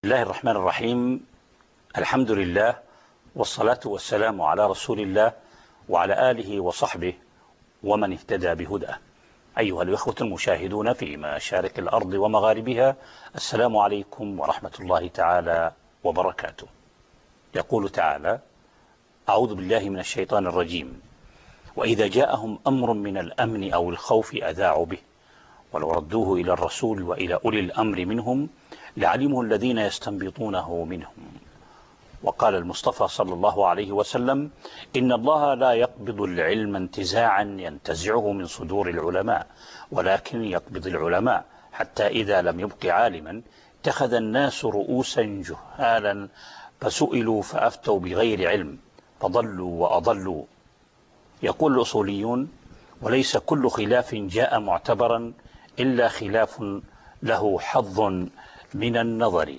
الله الرحمن الرحيم. الحمد لله والصلاة والسلام على رسول الله وعلى آله وصحبه ومن اهتدى بهداه. أيها الإخوة المشاهدون في مشارق الأرض ومغاربها، السلام عليكم ورحمة الله تعالى وبركاته. يقول تعالى: أعوذ بالله من الشيطان الرجيم: وإذا جاءهم أمر من الأمن أو الخوف أذاعوا به ولو ردوه إلى الرسول وإلى أولي الأمر منهم لعلمه الذين يستنبطونه منهم. وقال المصطفى صلى الله عليه وسلم: إن الله لا يقبض العلم انتزاعا ينتزعه من صدور العلماء، ولكن يقبض العلماء حتى إذا لم يبق عالما اتخذ الناس رؤوسا جهالا فسئلوا فأفتوا بغير علم فضلوا وأضلوا. يقول الأصوليون: وليس كل خلاف جاء معتبرا إلا خلاف له حظ من النظر.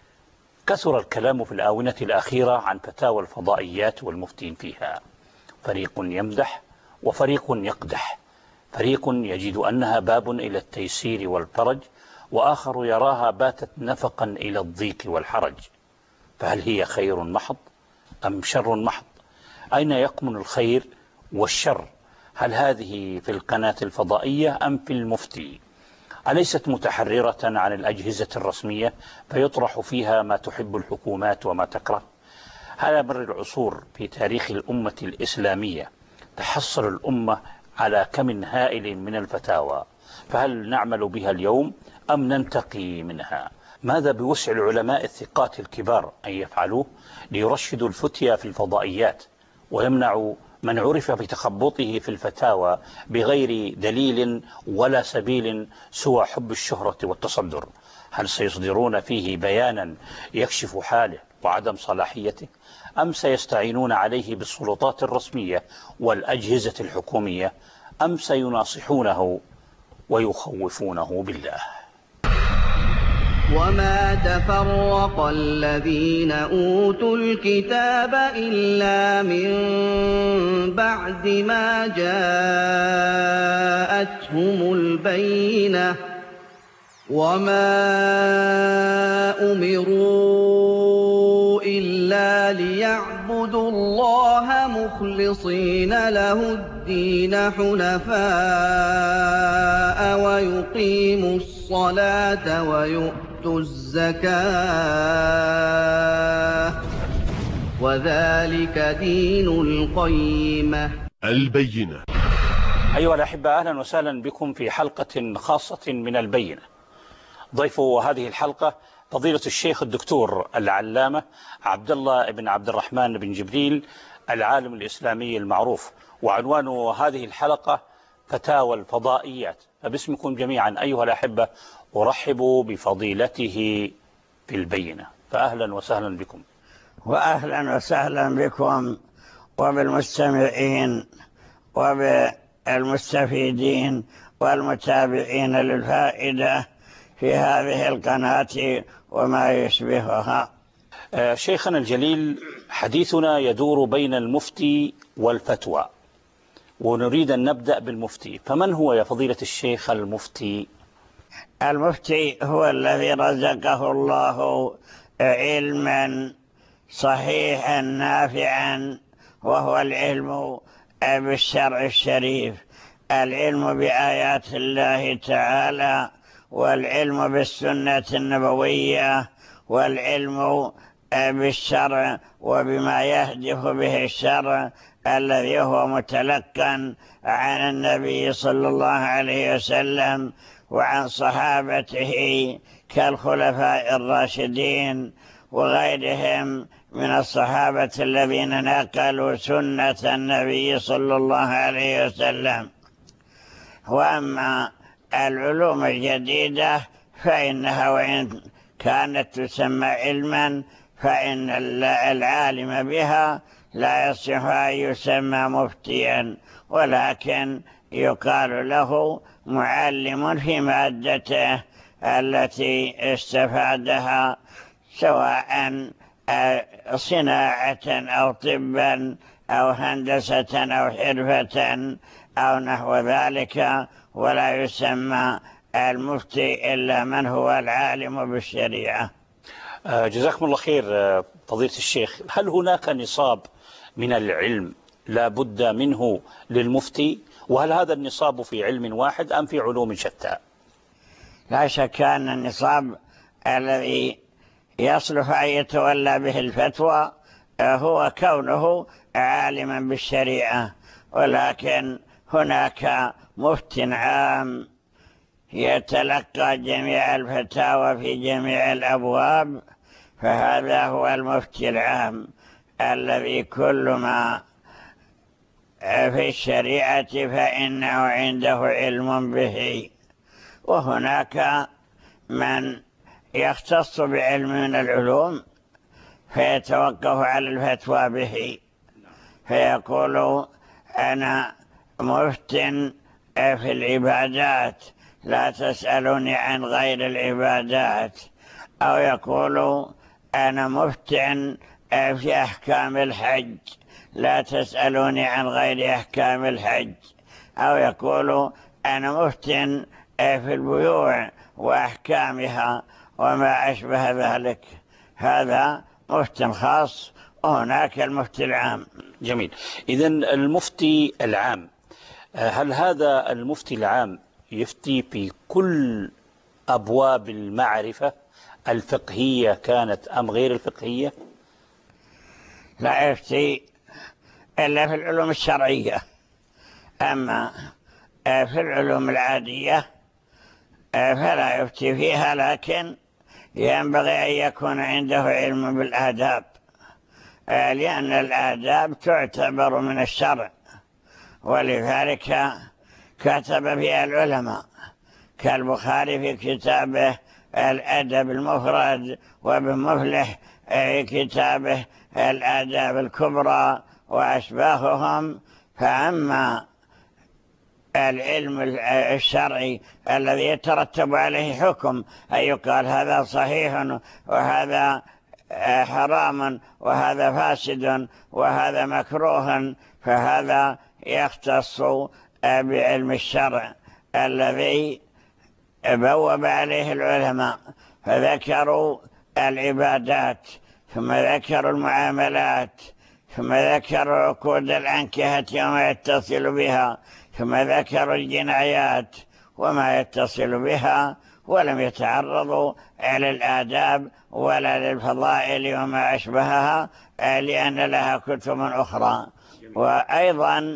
كثر الكلام في الآونة الأخيرة عن فتاوى الفضائيات والمفتين فيها، فريق يمدح وفريق يقدح، فريق يجد أنها باب إلى التيسير والفرج، وآخر يراها باتت نفقا إلى الضيق والحرج. فهل هي خير محض أم شر محض؟ أين يكمن الخير والشر؟ هل هذه في القناة الفضائية أم في المفتي؟ أليست متحررة عن الأجهزة الرسمية فيطرح فيها ما تحب الحكومات وما تكره؟ على مر العصور في تاريخ الأمة الإسلامية تحصل الأمة على كم هائل من الفتاوى، فهل نعمل بها اليوم أم ننتقي منها؟ ماذا بوسع العلماء الثقات الكبار أن يفعلوه ليرشدوا الفتيا في الفضائيات ويمنعوا من عرف بتخبطه في الفتاوى بغير دليل ولا سبيل سوى حب الشهرة والتصدر؟ هل سيصدرون فيه بيانا يكشف حاله وعدم صلاحيته، أم سيستعينون عليه بالسلطات الرسمية والأجهزة الحكومية، أم سيناصحونه ويخوفونه بالله؟ وما تفرق الذين أوتوا الكتاب إلا من بعد ما جاءتهم البينة وما أمروا إلا ليعبدوا الله مخلصين له الدين حنفاء ويقيموا الصلاة ويؤتوا الزكاة وذلك دين القيمة. البينة. أيها الأحبة، أهلا وسهلا بكم في حلقة خاصة من البينة. ضيف هذه الحلقة فضيلة الشيخ الدكتور العلامة عبد الله بن عبد الرحمن بن جبريل، العالم الإسلامي المعروف. وعنوان هذه الحلقة فتاوى الفضائيات. فباسمكم جميعا أيها الأحبة أرحب بفضيلته في البينة، فأهلا وسهلا بكم. وأهلا وسهلا بكم وبالمستمعين وبالمستفيدين والمتابعين للفائدة في هذه القناة وما يشبهها. شيخنا الجليل، حديثنا يدور بين المفتي والفتوى، ونريد أن نبدأ بالمفتي. فمن هو يا فضيلة الشيخ المفتي؟ المفتي هو الذي رزقه الله علما صحيحا نافعا، وهو العلم بالشرع الشريف، العلم بآيات الله تعالى، والعلم بالسنة النبوية، والعلم بالشرع وبما يهدف به الشرع الذي هو متلقا عن النبي صلى الله عليه وسلم وعن صحابته كالخلفاء الراشدين وغيرهم من الصحابة الذين نقلوا سنة النبي صلى الله عليه وسلم. وأما العلوم الجديدة فإنها وإن كانت تسمى علما فإن العالم بها لا يصح أن يسمى مفتيا، ولكن يقال له معلم في مادته التي استفادها، سواء صناعة أو طبا أو هندسة أو حرفة أو نحو ذلك، ولا يسمى المفتي إلا من هو العالم بالشريعة. جزاكم الله خير فضيلة الشيخ. هل هناك نصاب من العلم لا بد منه للمفتي، وهل هذا النصاب في علم واحد أم في علوم شتى؟ لا شك أن النصاب الذي يصلح أن يتولى به الفتوى هو كونه عالما بالشريعة، ولكن هناك مفت عام يتلقى جميع الفتاوى في جميع الأبواب، فهذا هو المفتي العام الذي كل ما في الشريعة فإنه عنده علم به. وهناك من يختص بعلم من العلوم فيتوقف على الفتوى به، فيقول أنا مفت في العبادات لا تسألوني عن غير العبادات، أو يقول أنا مفت في أحكام الحج لا تسألوني عن غير أحكام الحج، أو يقول أنا مفت في البيوع وأحكامها وما أشبه ذلك. هذا مفت خاص، وهناك المفتي العام. جميل. إذن المفتي العام، هل هذا المفتي العام يفتي في كل أبواب المعرفة الفقهية كانت أم غير الفقهية؟ لا يفتي إلا في العلوم الشرعية، أما في العلوم العادية فلا يفتي فيها، لكن ينبغي أن يكون عنده علم بالآداب، لأن الآداب تعتبر من الشرع، ولذلك كتب فيها العلماء كالبخاري في كتابه الأدب المفرد، وابن مفلح في كتابه الآداب الكبرى وأشباههم. فأما العلم الشرعي الذي يترتب عليه حكم، أي يقال هذا صحيح وهذا حرام وهذا فاسد وهذا مكروه، فهذا يختص بعلم الشرع الذي بوب عليه العلماء، فذكروا العبادات، ثم ذكروا المعاملات، ثم ذكروا عقود الأنكحة وما يتصل بها، ثم ذكروا الجنايات وما يتصل بها، ولم يتعرضوا إلى الآداب ولا للفضائل وما أشبهها، لأن لها كتب أخرى. وأيضا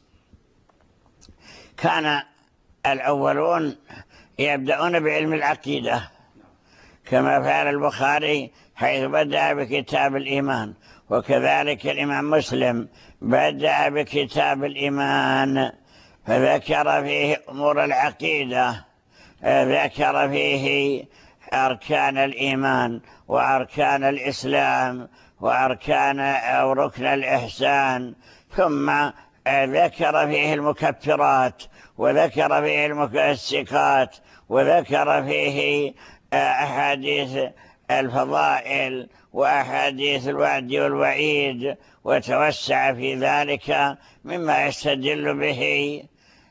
كان الأولون يبدأون بعلم العقيدة، كما فعل البخاري حيث بدأ بكتاب الإيمان، وكذلك الإمام مسلم بدأ بكتاب الإيمان فذكر فيه أمور العقيدة، ذكر فيه أركان الإيمان وأركان الإسلام وأركان أو ركن الإحسان، ثم ذكر فيه المكفرات، وذكر فيه المكسكات، وذكر فيه أحاديث الفضائل وأحاديث الوعد والوعيد، وتوسع في ذلك مما يستدل به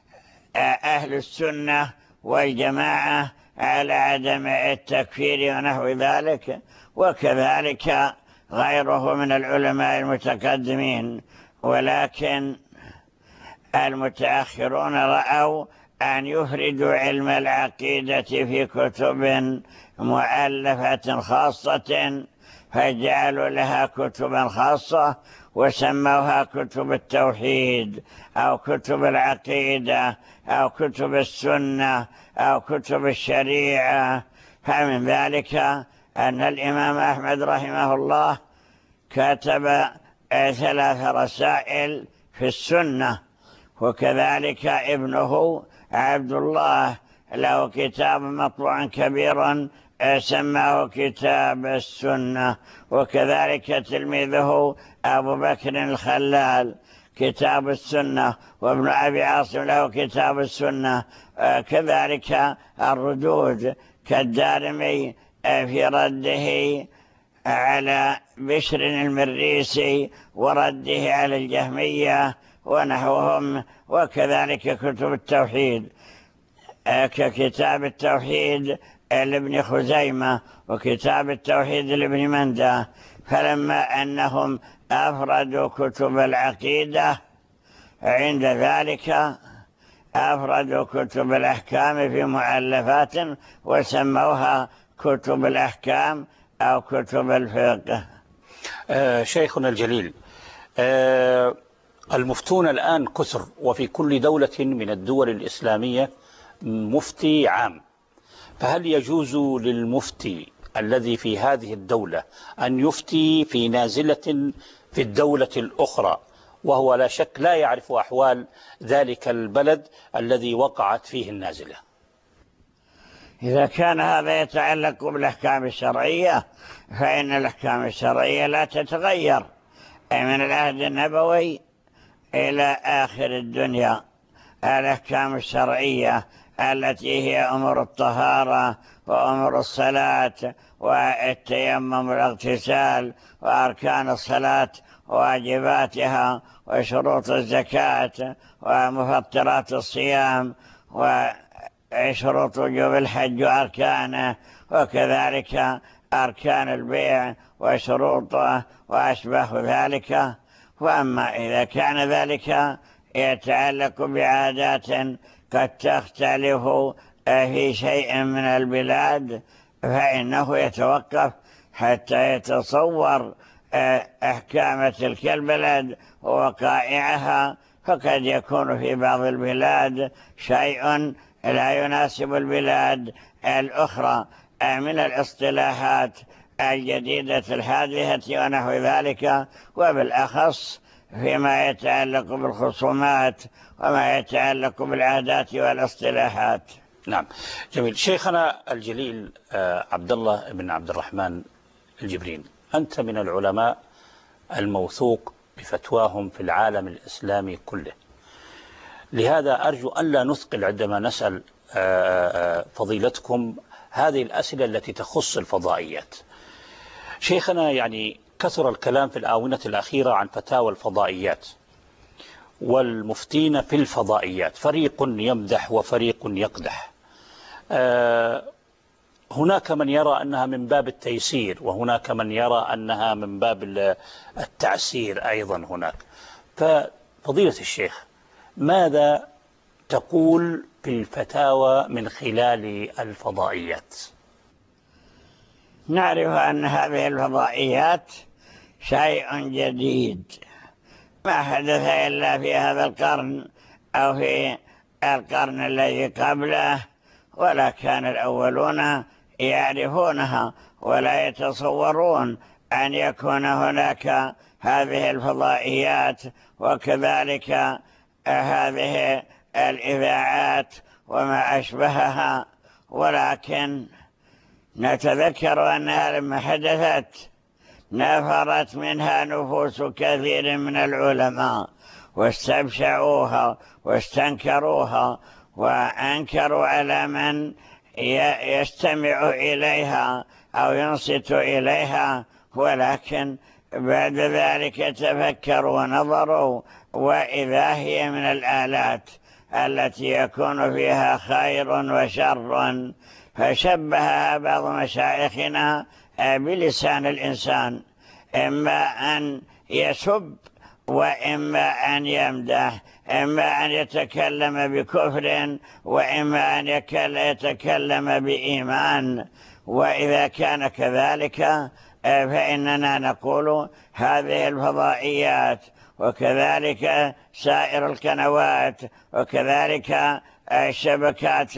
أهل السنة والجماعة على عدم التكفير ونحو ذلك، وكذلك غيره من العلماء المتقدمين. ولكن المتأخرون رأوا أن يفردوا علم العقيدة في كتب مؤلفة خاصة، فجعلوا لها كتبا خاصة وسموها كتب التوحيد أو كتب العقيدة أو كتب السنة أو كتب الشريعة. فمن ذلك أن الإمام أحمد رحمه الله كتب 3 رسائل في السنة، وكذلك ابنه عبد الله له كتاب مطبوع كبير سماه كتاب السنة، وكذلك تلميذه أبو بكر الخلال كتاب السنة، وابن أبي عاصم له كتاب السنة، كذلك الردود كالدارمي في رده على بشر المريسي ورده على الجهمية ونحوهم، وكذلك كتب التوحيد ككتاب التوحيد لابن خزيمة وكتاب التوحيد لابن مندة. فلما أنهم أفردوا كتب العقيدة عند ذلك أفردوا كتب الأحكام في مؤلفات وسموها كتب الأحكام أو كتب الفقه. شيخنا الجليل، المفتون الآن كثر، وفي كل دولة من الدول الإسلامية مفتي عام، فهل يجوز للمفتي الذي في هذه الدولة أن يفتي في نازلة في الدولة الأخرى وهو لا شك لا يعرف أحوال ذلك البلد الذي وقعت فيه النازلة؟ إذا كان هذا يتعلق بالأحكام الشرعية فإن الأحكام الشرعية لا تتغير من العهد النبوي إلى آخر الدنيا. الأحكام الشرعية التي هي أمور الطهارة وأمور الصلاة والتيمم والاغتسال وأركان الصلاة وواجباتها وشروط الزكاة ومفطرات الصيام وشروط وجوب الحج وأركانه، وكذلك أركان البيع وشروطه وأشبه ذلك. وأما إذا كان ذلك يتعلق بعادات قد تختلف في شيء من البلاد فإنه يتوقف حتى يتصور أحكام تلك البلد ووقائعها، فقد يكون في بعض البلاد شيء لا يناسب البلاد الأخرى من الاصطلاحات الجديدة الحادثة ونحو ذلك، وبالأخص فيما يتعلق بالخصومات وما يتعلق بالعادات والاصطلاحات. نعم، جميل. شيخنا الجليل عبد الله بن عبد الرحمن الجبرين، أنت من العلماء الموثوق بفتواهم في العالم الإسلامي كله، لهذا أرجو أن لا نثقل عندما نسأل فضيلتكم هذه الأسئلة التي تخص الفضائيات. شيخنا، يعني كثر الكلام في الآونة الأخيرة عن فتاوى الفضائيات والمفتين في الفضائيات، فريق يمدح وفريق يقدح. هناك من يرى أنها من باب التيسير، وهناك من يرى أنها من باب التعسير أيضا هناك. ففضيلة الشيخ، ماذا تقول في الفتاوى من خلال الفضائيات؟ نعرف أن هذه الفضائيات شيء جديد ما حدث إلا في هذا القرن أو في القرن الذي قبله، ولا كان الأولون يعرفونها ولا يتصورون أن يكون هناك هذه الفضائيات وكذلك هذه الإذاعات وما أشبهها. ولكن نتذكر أنها لما حدثت نفرت منها نفوس كثير من العلماء واستبشعوها واستنكروها وأنكروا على من يستمع إليها أو ينصت إليها. ولكن بعد ذلك تفكروا ونظروا، وإذا هي من الآلات التي يكون فيها خير وشر، فشبهها بعض مشايخنا بلسان الإنسان، إما أن يسب وإما أن يمدح، إما أن يتكلم بكفر وإما أن يتكلم بإيمان. وإذا كان كذلك فإننا نقول هذه الفضائيات وكذلك سائر القنوات وكذلك الشبكات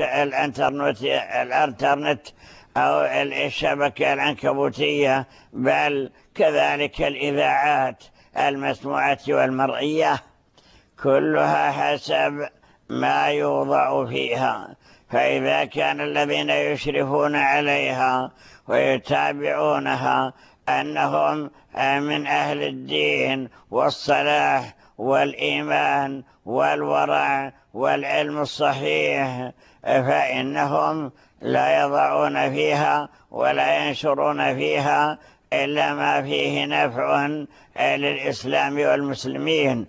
الانترنت أو الشبكة العنكبوتية، بل كذلك الإذاعات المسموعة والمرئية، كلها حسب ما يوضع فيها. فإذا كان الذين يشرفون عليها ويتابعونها أنهم من أهل الدين والصلاح والإيمان والورع والعلم الصحيح، فإنهم لا يضعون فيها ولا ينشرون فيها إلا ما فيه نفع للإسلام والمسلمين،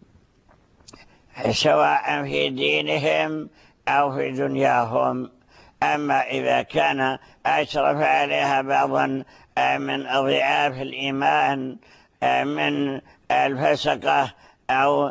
سواء في دينهم أو في دنياهم. أما إذا كان أشرف عليها بعض من أضعاف الإيمان من الفسقة أو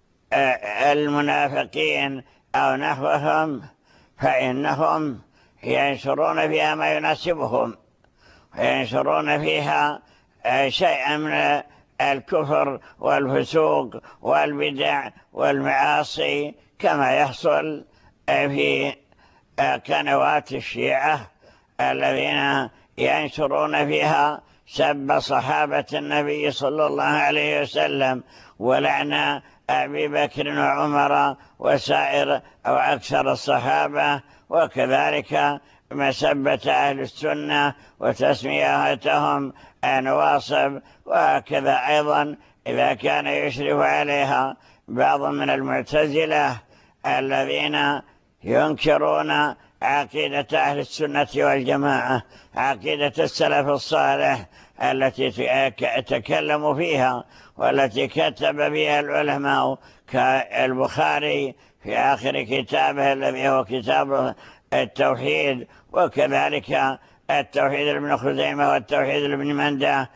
المنافقين أو نحوهم، فإنهم ينشرون فيها ما يناسبهم، وينشرون فيها شيئا من الكفر والفسوق والبدع والمعاصي، كما يحصل في قنوات الشيعة الذين ينشرون فيها سب صحابة النبي صلى الله عليه وسلم ولعن أبي بكر وعمر وسائر أو أكثر الصحابة، وكذلك مسبة أهل السنة وتسميتهم نواصب. وهكذا أيضا إذا كان يشرف عليها بعض من المعتزلة الذين ينكرون عقيدة أهل السنة والجماعة، عقيدة السلف الصالح التي تكلموا فيها والتي كتب فيها العلماء كالبخاري في آخر كتابه الذي هو كتاب التوحيد، وكذلك التوحيد لابن خزيمة والتوحيد لابن مندة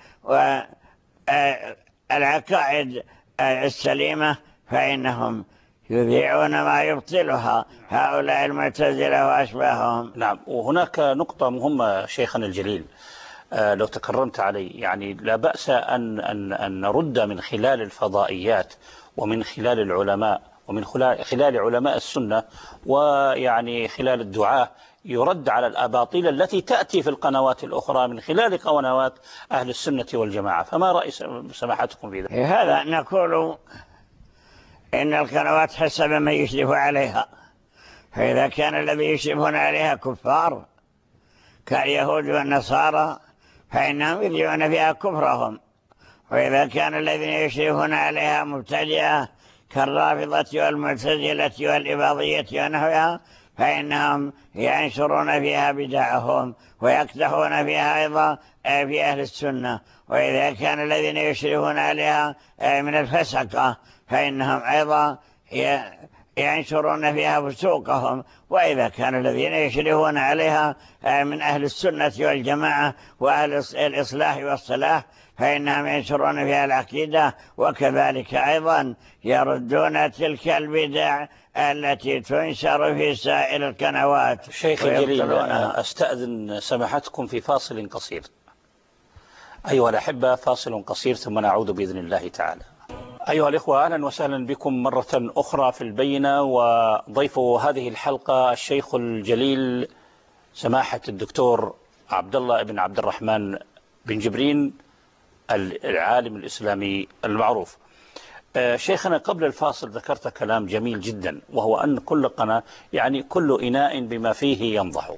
والعقائد السليمة، فإنهم يذيعون ما يبطلها هؤلاء المعتزلة وأشباههم. نعم، وهناك نقطة مهمة شيخنا الجليل لو تكرمت علي، يعني لا بأس أن نرد من خلال الفضائيات ومن خلال العلماء ومن خلال علماء السنة ويعني خلال الدعاة، يرد على الأباطيل التي تأتي في القنوات الأخرى من خلال قنوات أهل السنة والجماعة. فما رأي سماحتكم في ذلك؟ هذا نقول إن القنوات حسب ما يشرف عليها، فإذا كان الذي يشرفون عليها كفار كاليهود والنصارى فإنهم يذيعون فيها كفرهم، وإذا كان الذين يشرفون عليها مبتدئة كالرافضة والمعتزلة والإباضية ونحوها فإنهم ينشرون فيها بدعهم ويقدحون فيها أيضا في أهل السنة. وإذا كان الذين يشرفون عليها من الفسقة فإنهم أيضا ينشرون فيها فسوقهم. وإذا كان الذين يشرفون عليها من أهل السنة والجماعة وأهل الإصلاح والصلاح فإنهم ينشرون فيها العقيدة، وكذلك أيضا يردون تلك البدع التي تنشر في سائر القنوات. شيخ الجليل، أستأذن سماحتكم في فاصل قصير. أيها الأحبة، فاصل قصير ثم نعود بإذن الله تعالى. أيها الإخوة، أهلا وسهلا بكم مرة أخرى في البينة، وضيف هذه الحلقة الشيخ الجليل سماحة الدكتور عبد الله بن عبد الرحمن بن جبرين العالم الإسلامي المعروف. شيخنا، قبل الفاصل ذكرت كلام جميل جدا، وهو أن كل قناة يعني كل إناء بما فيه ينضح،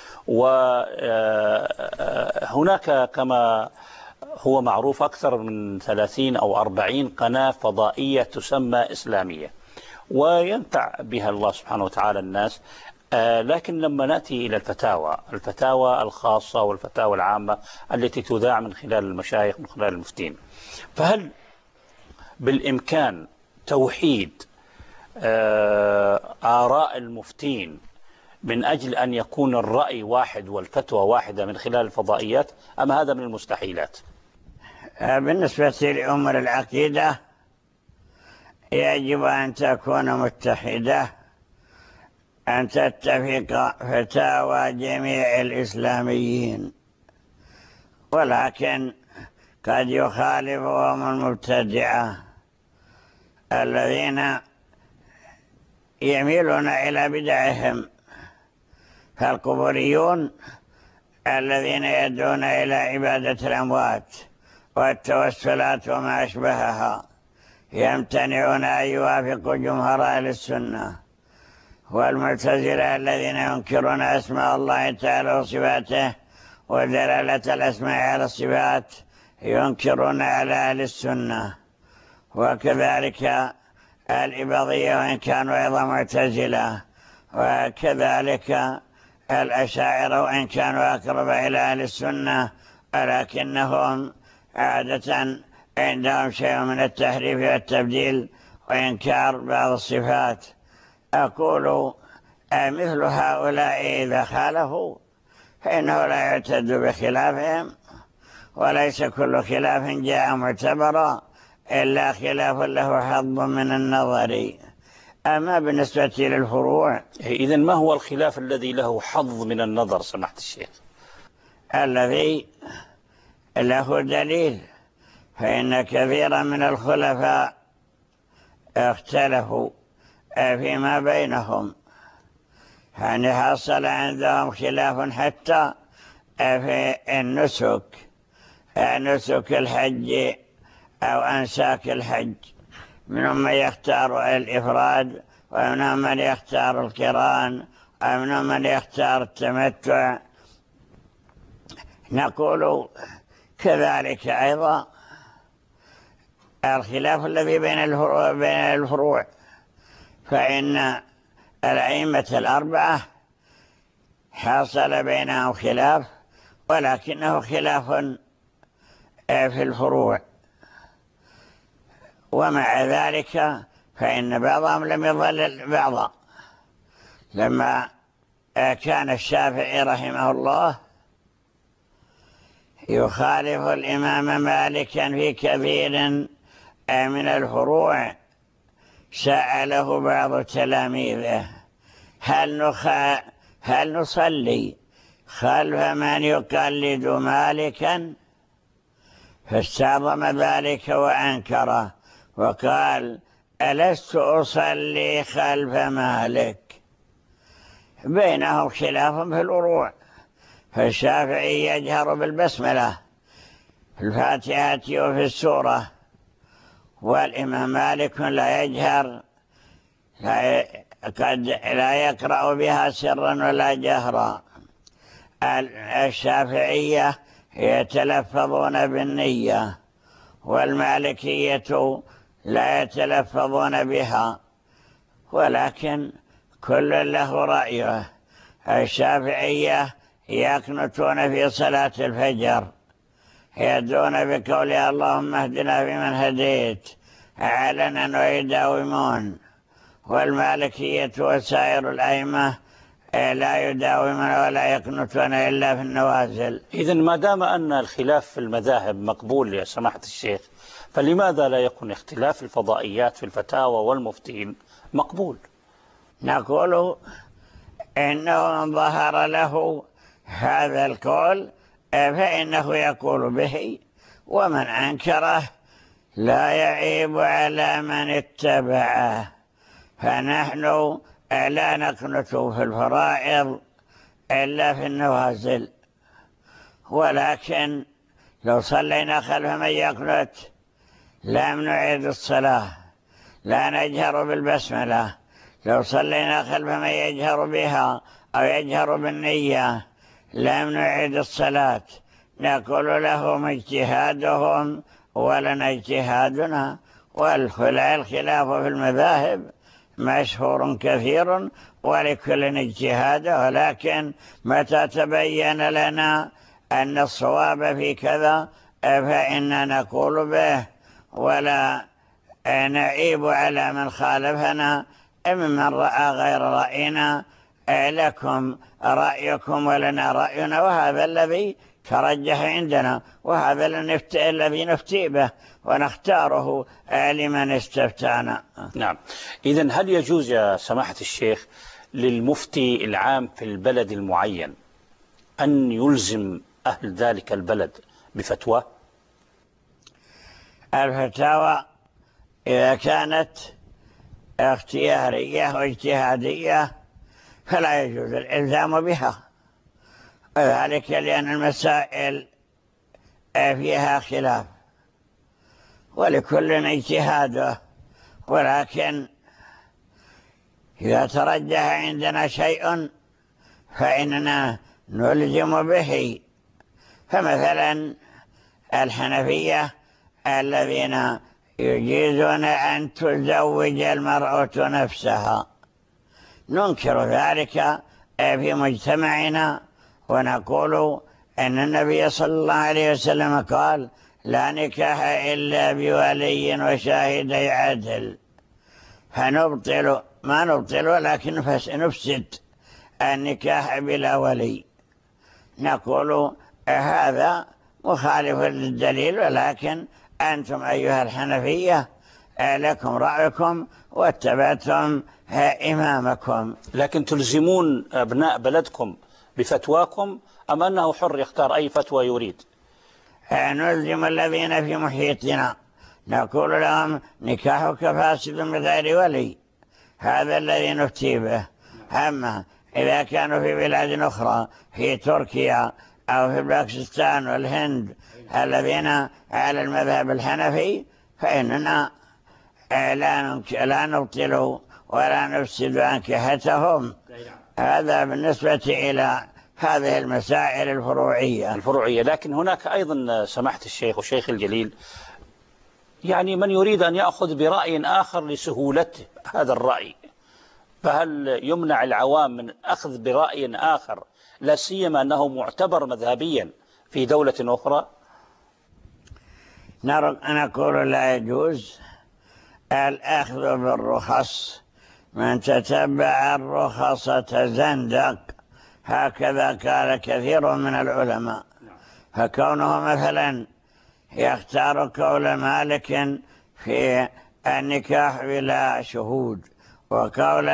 وهناك كما هو معروف أكثر من 30 أو 40 قناة فضائية تسمى إسلامية، وينفع بها الله سبحانه وتعالى الناس. لكن لما نأتي إلى الفتاوى الخاصة والفتاوى العامة التي تذاع من خلال المشايخ من خلال المفتين، فهل بالإمكان توحيد آراء المفتين من أجل أن يكون الرأي واحد والفتوى واحدة من خلال الفضائيات، أم هذا من المستحيلات؟ بالنسبة لأمور العقيدة يجب أن تكون متحدة، أن تتفق فتاوى جميع الإسلاميين، ولكن قد يخالفهم المبتدعة الذين يميلون إلى بدعهم، فالقبوريون الذين يدعون إلى عبادة الأموات والتوسلات وما أشبهها يمتنعون أن يوافقوا جمهور أهل السنة، والمعتزلة الذين ينكرون أسماء الله تعالى وصفاته ودلالة الأسماء على الصفات ينكرون على أهل السنة، وكذلك الإباضية وإن كانوا أيضا معتزلة، وكذلك الأشاعرة وإن كانوا أقرب إلى أهل السنة، ولكنهم عادة عندهم شيء من التحريف والتبديل وإنكار بعض الصفات. أقول مثل هؤلاء إذا خالفوا فإنه لا يعتد بخلافهم، وليس كل خلاف جاء معتبرا إلا خلاف له حظ من النظر. أما بالنسبة للفروع، إذن ما هو الخلاف الذي له حظ من النظر سماحة الشيخ؟ الذي له دليل، فإن كثيرا من الخلفاء اختلفوا فيما بينهم، يعني حصل عندهم خلاف حتى في نسك الحج أو أنساك الحج، منهم من يختار الإفراد، ومنهم من يختار القران، ومنهم من يختار التمتع. نقول كذلك أيضا الخلاف الذي بين الفروع، فإن الأئمة الأربعة حصل بينهم خلاف، ولكنه خلاف في الفروع. ومع ذلك فإن بعضهم لم يضلل بعضا. لما كان الشافعي رحمه الله يخالف الإمام مالكا في كثير من الفروع، سأله بعض تلاميذه: هل نصلي خلف من يقلد مالكا؟ فاستعظم ذلك وأنكره وقال: ألست أصلي خلف مالك؟ بينهم خلاف في الفروع، فالشافعي يجهر بالبسملة في الفاتحة وفي السورة، والإمام مالك لا يجهر، قد لا يقرأ بها سرا ولا جهرا. الشافعية يتلفظون بالنية، والمالكية لا يتلفظون بها، ولكن كل له رأيه. الشافعية يقنتون في صلاة الفجر، يدعون بقولها: اللهم اهدنا فيمن هديت، علنا ويداومون. والمالكية وسائر الأئمة لا يداومون ولا يقنتون إلا في النوازل. إذن ما دام أن الخلاف في المذاهب مقبول يا سماحة الشيخ، فلماذا لا يكون اختلاف الفضائيات في الفتاوى والمفتين مقبول؟ نقول إنه من ظهر له هذا القول فإنه يقول به، ومن أنكره لا يعيب على من اتبعه. فنحن لا نقنت في الفرائض إلا في النوازل، ولكن لو صلينا خلف من يقنت لم نعيد الصلاة، لا نجهر بالبسملة. لو صلينا خلف من يجهر بها أو يجهر بالنية لم نعيد الصلاة. نقول لهم اجتهادهم ولنا اجتهادنا. والخلاف في المذاهب مشهور كثير، ولكل اجتهاده، ولكن متى تبين لنا أن الصواب في كذا فإننا نقول به، ولا نعيب على من خالفنا ممن رأى غير رأينا. لكم رأيكم ولنا رأينا، وهذا الذي ترجح عندنا، وهذا الذي نفتي به ونختاره لمن استفتانا. نعم. إذن هل يجوز يا سماحة الشيخ للمفتي العام في البلد المعين أن يلزم أهل ذلك البلد بفتوى؟ الفتاوى إذا كانت اختيارية واجتهادية فلا يجوز الإلزام بها، وذلك لأن المسائل فيها خلاف ولكل اجتهاده. ولكن إذا ترجح عندنا شيء فإننا نلزم به. فمثلا الحنفية الذين يجيزون أن تزوج المرأة نفسها، ننكر ذلك في مجتمعنا، ونقول أن النبي صلى الله عليه وسلم قال: لا نكاح إلا بولي وشاهدي عدل. فنبطل ما نبطل ولكن نفسد النكاح بلا ولي. نقول هذا مخالف للدليل، ولكن أنتم أيها الحنفية لكم رأيكم واتبعتم إمامكم. لكن تلزمون أبناء بلدكم بفتواكم أم أنه حر يختار أي فتوى يريد؟ نلزم الذين في محيطنا، نقول لهم نكاحك فاسد من غير ولي، هذا الذي نفتي به. أما إذا كانوا في بلاد أخرى في تركيا أو في باكستان والهند الذين على المذهب الحنفي فإننا لا نبطل ولا نفسد أنكحتهم. هذا بالنسبة إلى هذه المسائل الفروعية. لكن هناك أيضا سماحة الشيخ والشيخ الجليل، يعني من يريد أن يأخذ برأي آخر لسهولته هذا الرأي، فهل يمنع العوام من أخذ برأي آخر لا سيما أنه معتبر مذهبيا في دولة أخرى؟ نقول لا يجوز الأخذ بالرخص، من تتبع الرخص تزندق، هكذا قال كثير من العلماء. فكونه مثلا يختار قول مالك في النكاح بلا شهود، وقول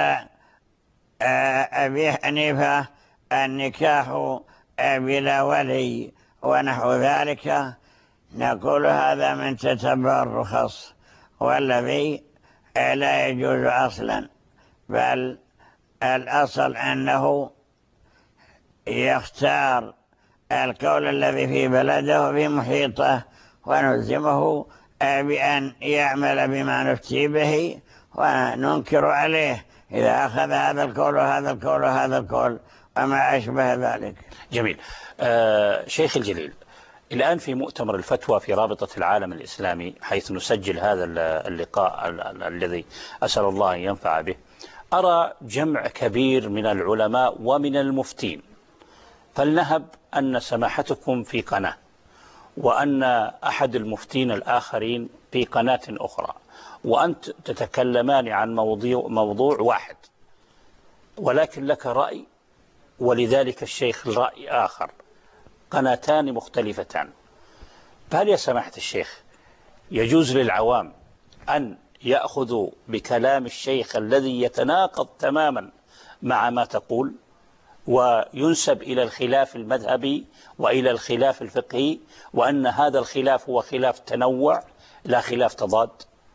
أبي حنيفة النكاح بلا ولي ونحو ذلك، نقول هذا من تتبع الرخص، والذي لا يجوز أصلا، بل الأصل أنه يختار القول الذي في بلده وفي محيطه، ونلزمه بأن يعمل بما نفتي به، وننكر عليه إذا أخذ هذا القول وهذا القول وهذا القول وما أشبه ذلك. جميل. شيخ الجليل، الآن في مؤتمر الفتوى في رابطة العالم الإسلامي، حيث نسجل هذا اللقاء الذي أسأل الله أن ينفع به، أرى جمع كبير من العلماء ومن المفتين. فلنهب أن سماحتكم في قناة، وأن أحد المفتين الآخرين في قناة أخرى، وأنت تتكلمان عن موضوع واحد، ولكن لك رأي ولذلك الشيخ رأي آخر، قناتان مختلفتان. فهل يا سماحة الشيخ يجوز للعوام أن يأخذوا بكلام الشيخ الذي يتناقض تماما مع ما تقول، وينسب إلى الخلاف المذهبي وإلى الخلاف الفقهي، وأن هذا الخلاف هو خلاف تنوع لا خلاف تضاد؟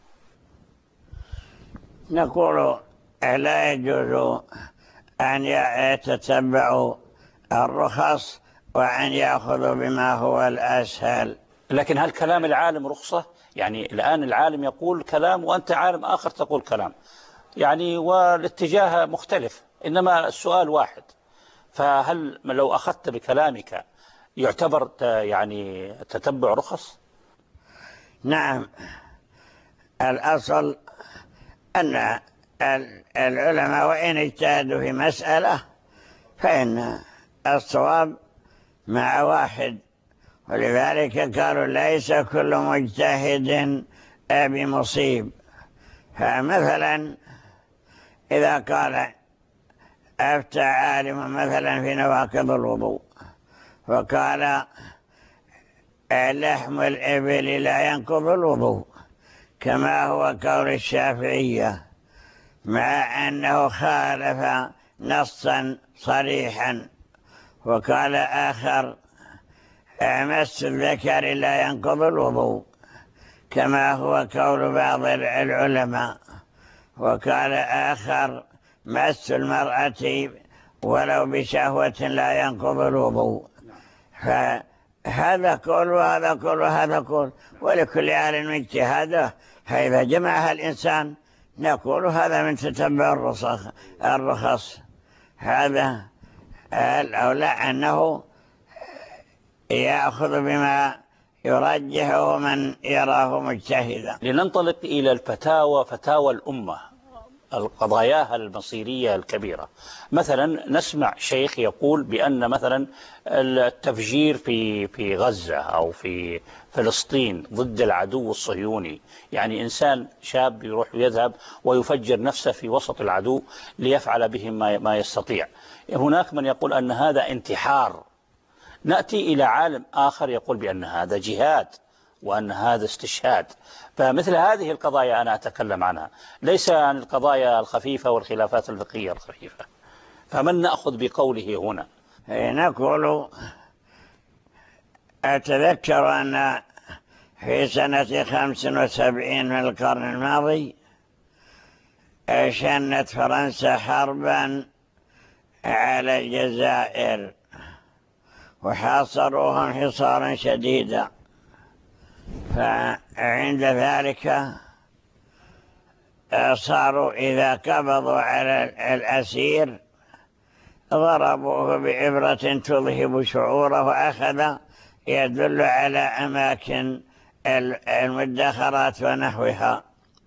نقول لا يجوز أن يتتبعوا الرخص وأن يأخذوا بما هو الأسهل. لكن هل كلام العالم رخصة؟ يعني الآن العالم يقول كلام وأنت عالم آخر تقول كلام، يعني والاتجاه مختلف، إنما السؤال واحد. فهل لو أخذت بكلامك يعتبر يعني تتبع رخص؟ نعم، الأصل أن العلماء وإن اجتهدوا في مسألة فإن الصواب مع واحد، ولذلك قالوا ليس كل مجتهد بمصيب. فمثلا إذا قال أفتى عالم مثلا في نواقض الوضوء وقال لحم الإبل لا ينقض الوضوء، كما هو قول الشافعية، مع أنه خالف نصا صريحا، وقال آخر مس الذكر لا ينقض الوضوء، كما هو قول بعض العلماء، وقال آخر مس المرأة ولو بشهوة لا ينقض الوضوء. فهذا قول وهذا قول وهذا قول، ولكل عالم اجتهاده، فإذا جمعها الإنسان نقول هذا من تتبع الرخص. هذا الأولى أنه يأخذ بما يرجحه من يراه مجتهدا. لننطلق إلى الفتاوى، فتاوى الأمة القضايا المصيرية الكبيرة. مثلا نسمع شيخ يقول بأن مثلا التفجير في غزة أو في فلسطين ضد العدو الصهيوني، يعني إنسان شاب يروح يذهب ويفجر نفسه في وسط العدو ليفعل بهم ما يستطيع. هناك من يقول أن هذا انتحار. نأتي إلى عالم آخر يقول بأن هذا جهاد وأن هذا استشهاد. فمثل هذه القضايا أنا أتكلم عنها، ليس عن القضايا الخفيفة والخلافات الفقهية الخفيفة. فمن نأخذ بقوله هنا؟ نقول أتذكر أن في سنة 75 من القرن الماضي شنت فرنسا حربا على الجزائر وحاصروهم حصارا شديدا، فعند ذلك صاروا إذا قبضوا على الأسير ضربوه بإبرة تذهب شعوره، وأخذ يدل على أماكن المدخرات ونحوها.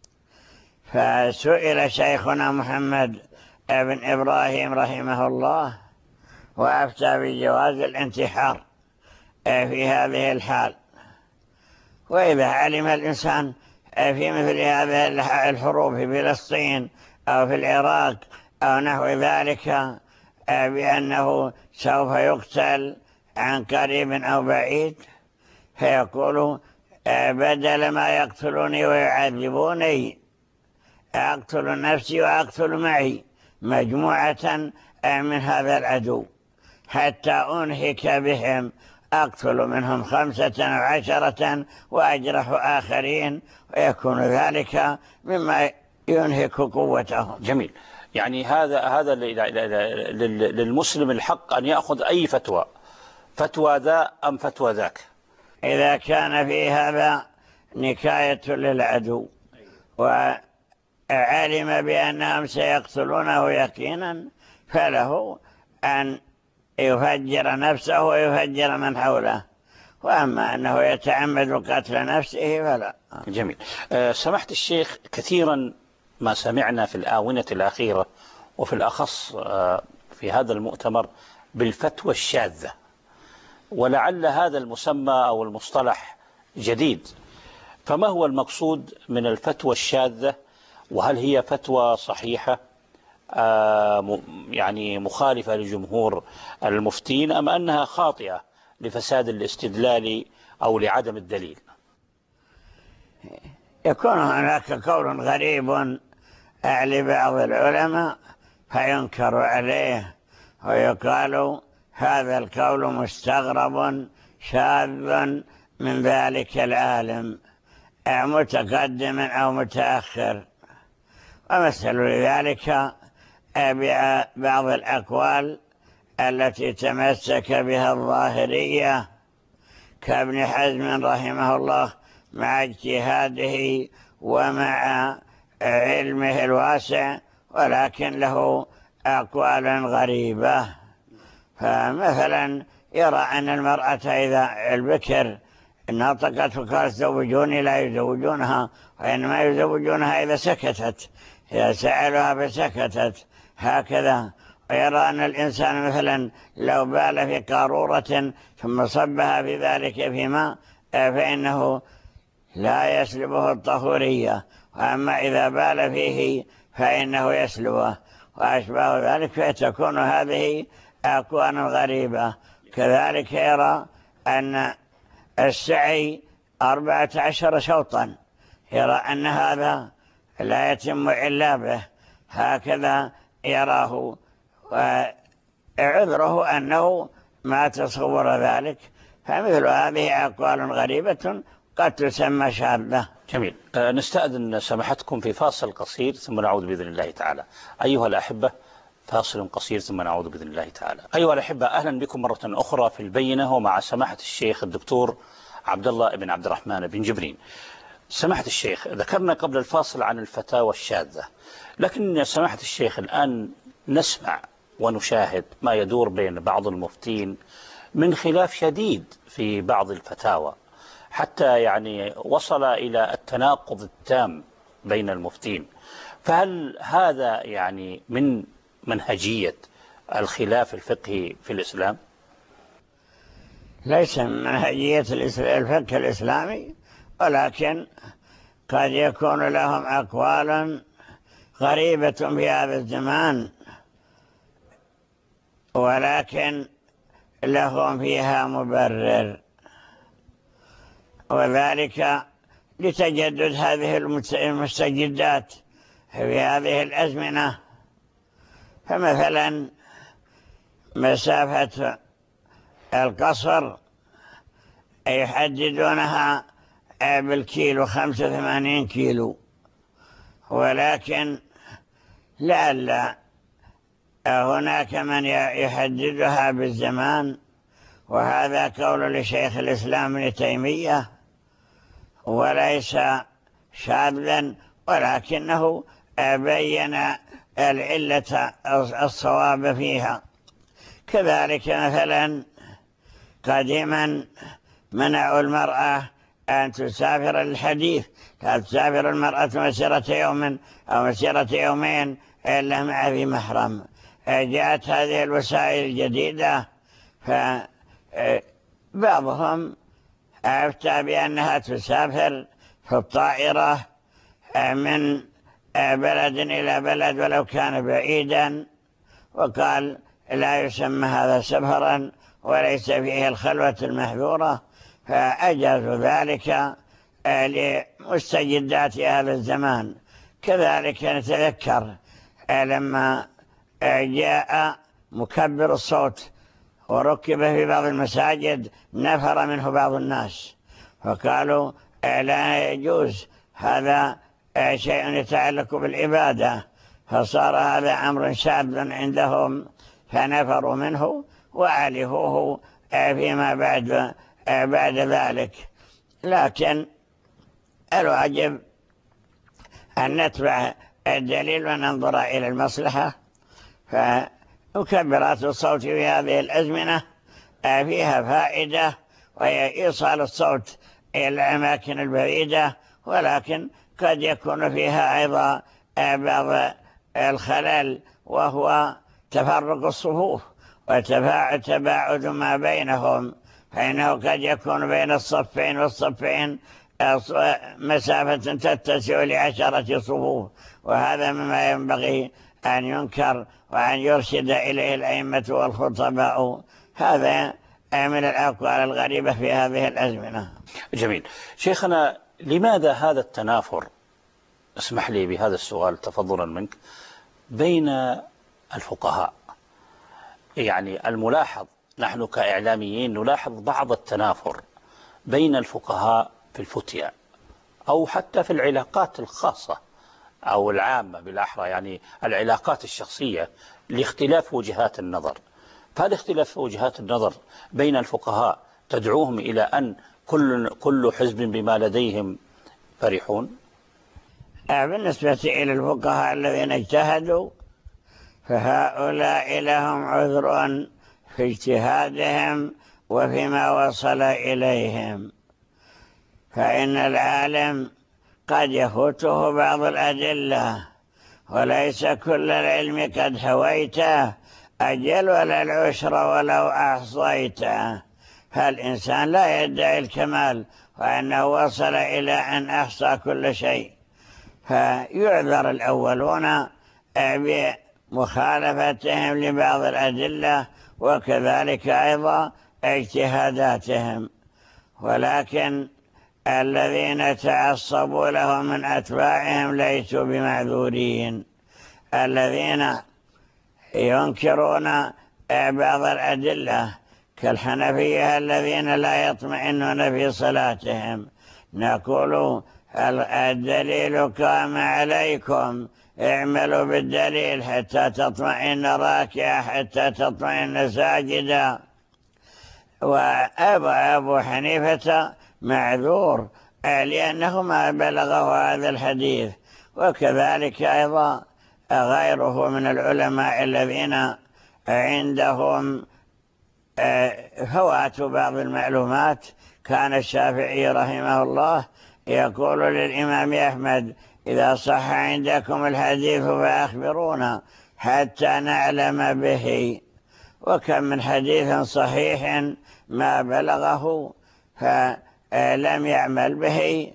فسئل شيخنا محمد بن إبراهيم رحمه الله وأفتى بجواز الانتحار في هذه الحال. وإذا علم الإنسان في مثل هذه الحروب في فلسطين أو في العراق أو نحو ذلك بأنه سوف يقتل عن قريب أو بعيد، فيقول بدل ما يقتلوني ويعذبوني أقتل نفسي وأقتل معي مجموعة من هذا العدو حتى أنهك بهم، أقتل منهم 5 أو 10 وأجرح آخرين، ويكون ذلك مما ينهك قوتهم. جميل. يعني هذا للمسلم الحق أن يأخذ أي فتوى، فتوى ذا أم فتوى ذاك، إذا كان في هذا نكاية للعدو وعلم بأنهم سيقتلونه يقينا، فله أن يفجر نفسه ويفجر من حوله. وأما أنه يتعمد قتل نفسه فلا. جميل. سمحة الشيخ، كثيرا ما سمعنا في الآونة الأخيرة وفي الأخص في هذا المؤتمر بالفتوى الشاذة، ولعل هذا المسمى أو المصطلح جديد. فما هو المقصود من الفتوى الشاذة؟ وهل هي فتوى صحيحة يعني مخالفة لجمهور المفتين، أم أنها خاطئة لفساد الاستدلال أو لعدم الدليل؟ يكون هناك قول غريب لبعض العلماء فينكر عليه ويقال هذا القول مستغرب شاذ من ذلك العالم متقدم أو متأخر. ومثل لذلك بعض الأقوال التي تمسك بها الظاهرية كابن حزم رحمه الله مع اجتهاده ومع علمه الواسع، ولكن له أقوال غريبة. فمثلا يرى أن المرأة إذا البكر نطقت وقالت زوجوني لا يزوجونها، وإنما يزوجونها إذا سكتت، إذا سألها فسكتت هكذا. ويرى أن الإنسان مثلا لو بال في قارورة ثم صبها في ذلك في ماء فإنه لا يسلبه الطهورية، وأما إذا بال فيه فإنه يسلبه وأشباه ذلك. فتكون هذه أقوال غريبة. كذلك يرى أن السعي 14 شوطا، يرى أن هذا لا يتم إلا به، هكذا يراه، وعذره أنه ما تصور ذلك. فمثل هذه أقوال غريبة قد تسمى شاذة. جميل. نستأذن سماحتكم في فاصل قصير ثم نعود بإذن الله تعالى. أيها الأحبة، فاصل قصير ثم نعود بإذن الله تعالى. أيها الأحبة، أهلا بكم مرة أخرى في البينة ومع سماحة الشيخ الدكتور عبد الله بن عبد الرحمن بن جبرين. سماحة الشيخ، ذكرنا قبل الفاصل عن الفتاوى الشاذة، لكن سماحة الشيخ الآن نسمع ونشاهد ما يدور بين بعض المفتين من خلاف شديد في بعض الفتاوى، حتى يعني وصل إلى التناقض التام بين المفتين. فهل هذا يعني من منهجية الخلاف الفقهي في الإسلام؟ ليس من منهجية الفقه الإسلامي، ولكن قد يكون لهم أقوال غريبة في هذا الزمان، ولكن لهم فيها مبرر، وذلك لتجدد هذه المستجدات في هذه الأزمنة. فمثلا مسافة القصر يحددونها بالكيلو 85 كيلو، ولكن لعل هناك من يحددها بالزمان، وهذا قول لشيخ الإسلام ابن تيمية وليس شاذا، ولكنه بين العلة الصواب فيها. كذلك مثلا قديما منعوا المرأة أن تسافر للحديث، لا تسافر المرأة مسيرة يوم أو مسيرة يومين إلا مع ذي محرم. جاءت هذه الوسائل الجديدة، فبعضهم أفتى بأنها تسافر في الطائرة من بلد إلى بلد ولو كان بعيدا، وقال لا يسمى هذا سفرا وليس فيه الخلوة المحذورة، فأجازوا ذلك لمستجدات هذا الزمان. كذلك نتذكر لما جاء مكبر الصوت وركب في بعض المساجد نفر منه بعض الناس، فقالوا لا يجوز، هذا شيء يتعلق بالعبادة، فصار هذا أمر شاذ عندهم فنفروا منه وألهوه فيما بعد ذلك. لكن الواجب أن نتبع الدليل وننظر إلى المصلحة. فمكبرات الصوت في هذه الأزمنة فيها فائدة، وهي إيصال الصوت إلى الأماكن البعيدة، ولكن قد يكون فيها أيضا بعض الخلل، وهو تفرق الصفوف وتباعد ما بينهم، فإنه قد يكون بين الصفين والصفين مسافة تتسع ل10 صفوف، وهذا مما ينبغي أن ينكر وأن يرشد إليه الأئمة والخطباء. هذا من الأقوال الغريبة في هذه الأزمنة. جميل. شيخنا، لماذا هذا التنافر، اسمح لي بهذا السؤال تفضلا منك، بين الفقهاء؟ يعني الملاحظ، نحن كإعلاميين نلاحظ بعض التنافر بين الفقهاء في الفتيا أو حتى في العلاقات الخاصة أو العامة بالأحرى، يعني العلاقات الشخصية، لاختلاف وجهات النظر. فهل اختلاف وجهات النظر بين الفقهاء تدعوهم إلى أن كل حزب بما لديهم فرحون؟ بالنسبة إلى الفقهاء الذين اجتهدوا فهؤلاء لهم عذر في اجتهادهم وفيما وصل إليهم، فإن العالم قد يفوته بعض الأدلة، وليس كل العلم قد حويته، أجل ولا العشر ولو أحصيته. فالإنسان لا يدعي الكمال وأنه وصل إلى أن أحصى كل شيء، فيعذر الأولون بمخالفتهم لبعض الأدلة، وكذلك أيضا اجتهاداتهم. ولكن الذين تعصبوا لهم من أتباعهم ليسوا بمعذورين. الذين ينكرون بعض الأدلة كالحنفية الذين لا يطمئنون في صلاتهم، نقول الدليل قام عليكم، اعملوا بالدليل حتى تطمئن راكعة، حتى تطمئن ساجدا. وأبو حنيفة معذور لأنه ما بلغه هذا الحديث، وكذلك أيضا غيره من العلماء الذين عندهم فوات بعض المعلومات. كان الشافعي رحمه الله يقول للإمام أحمد: إذا صح عندكم الحديث فأخبرونا حتى نعلم به. وكم من حديث صحيح ما بلغه فلم يعمل به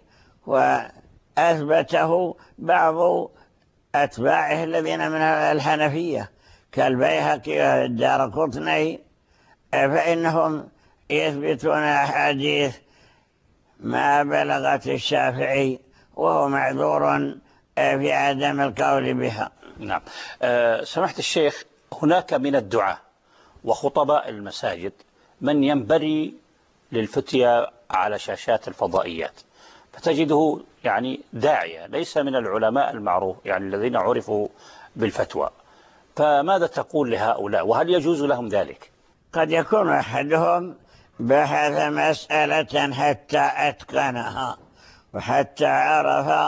وأثبته بعض أتباعه الذين من الحنفية كالبيهقي والدارقطني، فإنهم يثبتون أحاديث ما بلغت الشافعي وهو معذور في عدم القول بها. نعم. سمحت الشيخ، هناك من الدعاة وخطباء المساجد من ينبري للفتية على شاشات الفضائيات، فتجده يعني داعية ليس من العلماء المعروف يعني الذين عرفوا بالفتوى، فماذا تقول لهؤلاء وهل يجوز لهم ذلك؟ قد يكون أحدهم بحث مسألة حتى أتقنها وحتى عرف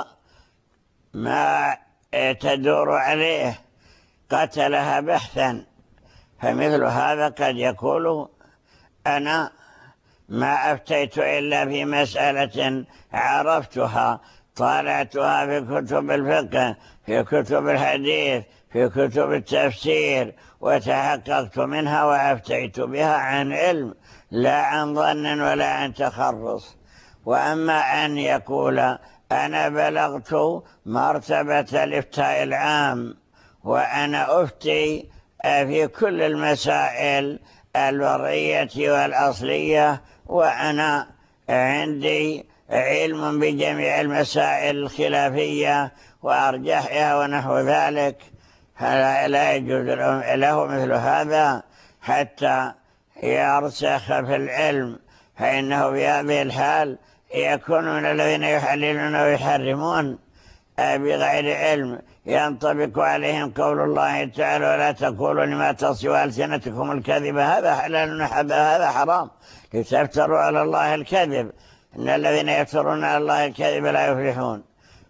ما تدور عليه قتلها بحثا، فمثل هذا قد يقول أنا ما أفتيت إلا في مسألة عرفتها، طالعتها في كتب الفقه، في كتب الحديث، في كتب التفسير، وتحققت منها وأفتيت بها عن علم لا عن ظن ولا عن تخرص. وأما أن يقول أنا بلغت مرتبة الإفتاء العام وأنا أفتي في كل المسائل الورية والأصلية وأنا عندي علم بجميع المسائل الخلافية وأرجحها ونحو ذلك، فلا يجوز له مثل هذا حتى يرسخ في العلم، فإنه في هذه الحال يكون من الذين يحللون ويحرمون بغير علم، ينطبق عليهم قول الله تعالى ولا تقولوا لما تصف ألسنتكم الكذب هذا حلال هذا حرام لتفتروا على الله الكذب، إن الذين يفترون على الله الكذب لا يفلحون.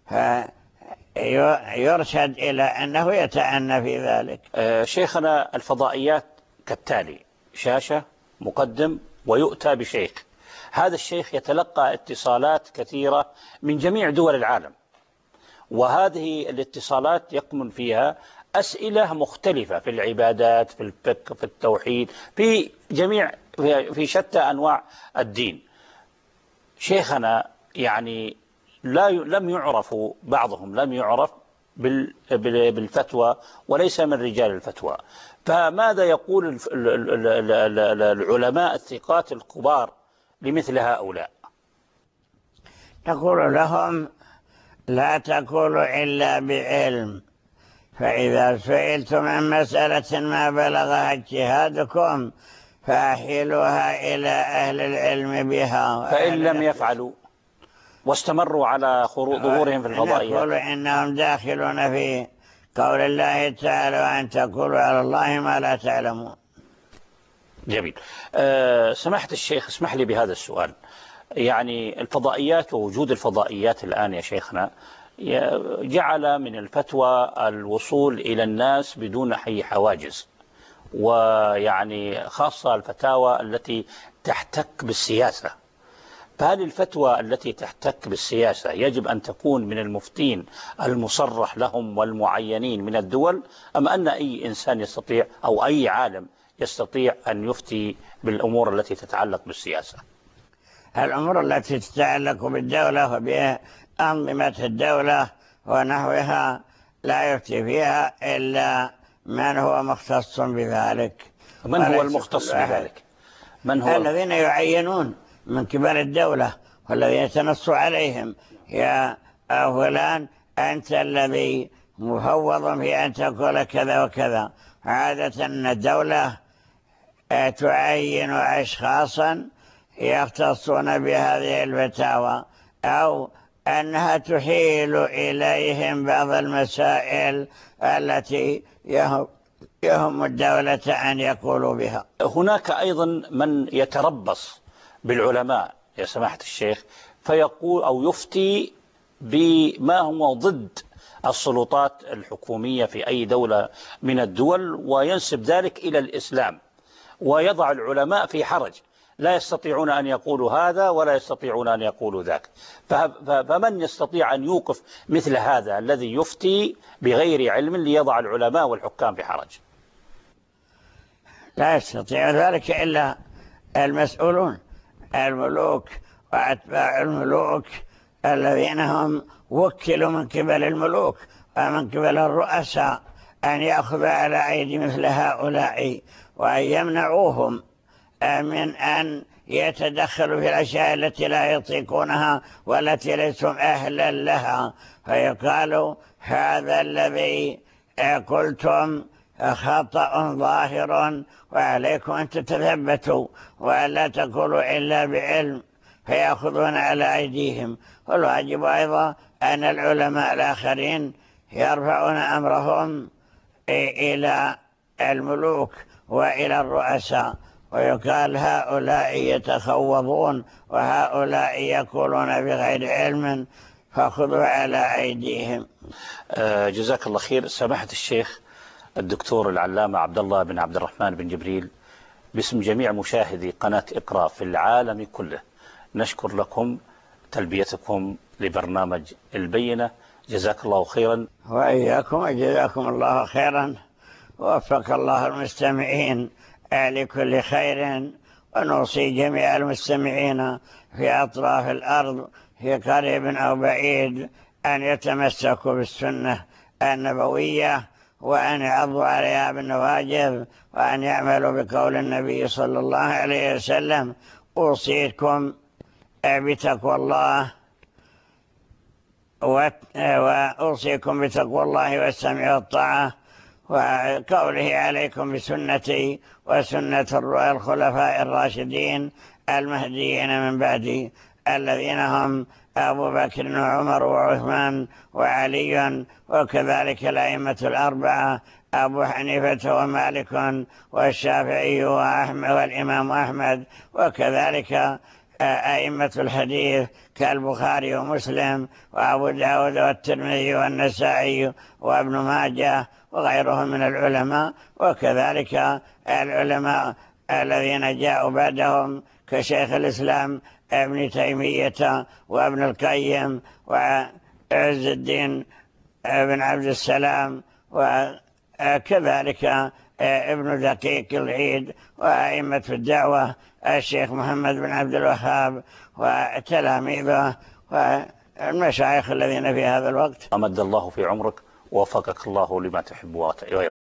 فيرشد إلى أنه يتأنى في ذلك. شيخنا، الفضائيات كالتالي: شاشة، مقدم، ويؤتى بشيخ. هذا الشيخ يتلقى اتصالات كثيرة من جميع دول العالم، وهذه الاتصالات يكمن فيها أسئلة مختلفة في العبادات، في الفقه، في التوحيد، في شتى أنواع الدين. شيخنا يعني لم يعرفوا، بعضهم لم يعرف بالفتوى وليس من رجال الفتوى، فماذا يقول العلماء الثقات الكبار لمثل هؤلاء؟ تقول لهم لا تقولوا إلا بعلم، فإذا سئلتم عن مسألة ما بلغها اجتهادكم فأحيلوها إلى أهل العلم بها. فإن لم يفعلوا واستمروا على ظهورهم في الفضائيات نقول إنهم داخلون في قول الله تعالى وأن تقولوا على الله ما لا تعلمون. جميل. سمحت الشيخ، اسمح لي بهذا السؤال. يعني الفضائيات ووجود الفضائيات الآن يا شيخنا جعل من الفتوى الوصول إلى الناس بدون أي حواجز، ويعني خاصة الفتاوى التي تحتك بالسياسة. فهل الفتوى التي تحتك بالسياسة يجب أن تكون من المفتين المصرح لهم والمعينين من الدول، أم أن أي إنسان يستطيع أو أي عالم يستطيع أن يفتي بالأمور التي تتعلق بالسياسة؟ الأمور التي تتعلق بالدولة وبأنظمة الدولة ونحوها لا يفتي فيها إلا من هو مختص بذلك. من هو المختص بذلك؟ من هو؟ الذين يعينون من كبار الدولة والذين يتنص عليهم يا فلان أنت الذي مفوض في أن تقول كذا وكذا. عادة الدولة تعين أشخاصا يختصون بهذه الفتاوى أو أنها تحيل إليهم بعض المسائل التي يهم الدولة أن يقولوا بها. هناك أيضا من يتربص بالعلماء يا سماحة الشيخ فيقول أو يفتي بما هو ضد السلطات الحكومية في أي دولة من الدول، وينسب ذلك إلى الإسلام، ويضع العلماء في حرج، لا يستطيعون أن يقولوا هذا ولا يستطيعون أن يقولوا ذاك. فمن يستطيع أن يوقف مثل هذا الذي يفتي بغير علم ليضع العلماء والحكام في حرج؟ لا يستطيع ذلك إلا المسؤولون، الملوك وأتباع الملوك الذين هم وكلوا من قبل الملوك ومن قبل الرؤساء أن يأخذ على أيدي مثل هؤلاء وأن يمنعوهم من أن يتدخلوا في الأشياء التي لا يطيقونها والتي ليسوا أهلا لها، فيقالوا هذا الذي قلتم خطأ ظاهر وعليكم أن تتثبتوا وألا تقولوا إلا بعلم، فيأخذون على أيديهم. والواجب أيضا أن العلماء الآخرين يرفعون أمرهم إلى الملوك وإلى الرؤساء، ويقال هؤلاء يتخوضون وهؤلاء يقولون بغير علم فخذوا على أيديهم. جزاك الله خير. سماحة الشيخ الدكتور العلامة عبد الله بن عبد الرحمن بن جبريل، باسم جميع مشاهدي قناة إقرأ في العالم كله نشكر لكم تلبيتكم لبرنامج البينة. جزاك الله خيرا. وإياكم وجزاكم الله خيرا، ووفق الله المستمعين لكل خير، ونوصي جميع المستمعين في أطراف الأرض في قريب أو بعيد أن يتمسكوا بالسنة النبوية وأن يعضوا عليها بالنواجذ وأن يعملوا بقول النبي صلى الله عليه وسلم: أوصيكم بتقوى الله وأوصيكم بتقوى الله والسمع والطاعة، وقوله: عليكم بسنتي وسنة الخلفاء الراشدين المهديين من بعدي الذين هم أبو بكر وعمر وعثمان وعلي، وكذلك الأئمة الأربعة أبو حنيفة ومالك والشافعي وأحمد والإمام أحمد، وكذلك أئمة الحديث كالبخاري ومسلم وأبو داود والترمذي والنسائي وابن ماجه وغيرهم من العلماء، وكذلك العلماء الذين جاءوا بعدهم كشيخ الإسلام ابن تيمية وابن القيم وعز الدين بن عبد السلام، وكذلك ابن دقيق العيد وأئمة الدعوة الشيخ محمد بن عبد الوهاب وتلاميذه والمشايخ الذين في هذا الوقت. أمد الله في عمرك ووفقك الله لما تحب ويرضى.